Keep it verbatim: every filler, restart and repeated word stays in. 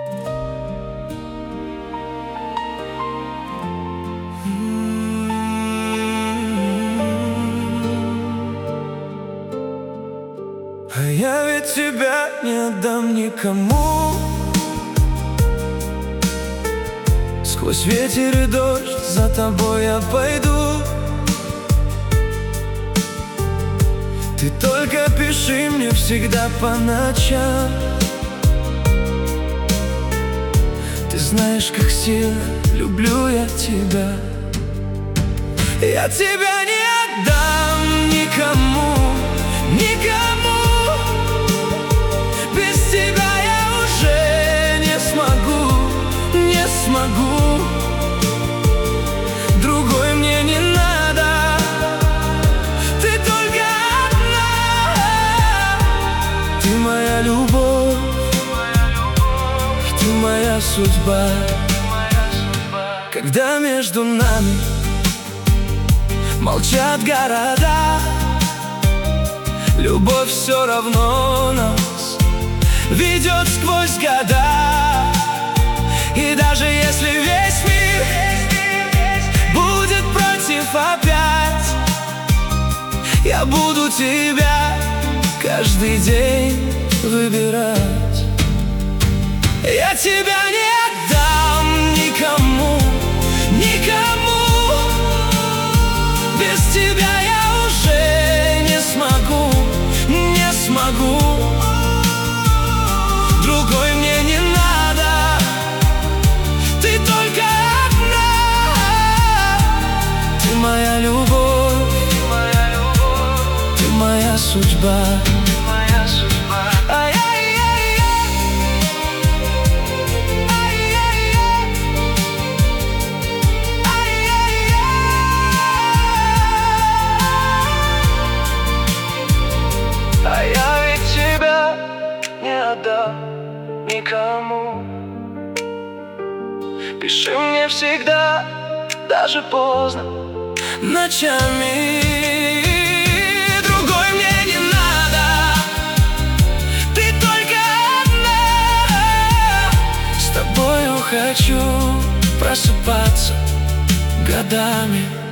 А я ведь тебя не отдам никому. Сквозь ветер и дождь за тобой я пойду. Ты только пиши мне всегда по ночам. Ты знаешь, как сильно люблю я тебя. Я тебя не отдам никому, никому. Без тебя я уже не смогу, не смогу. Другой мне не надо, ты только одна. Ты моя любовь, ты моя судьба. Когда между нами молчат города, любовь все равно нас ведет сквозь года. И даже если весь мир будет против опять, я буду тебя каждый день выбирать. Я тебя не отдам никому, никому. Без тебя я уже не смогу, не смогу. Другой мне не надо, ты только одна. Ты моя любовь, ты моя судьба. А я ведь тебя не отдам никому. Пиши мне всегда, даже поздно, ночами. Другой мне не надо, ты только одна. С тобою хочу просыпаться годами.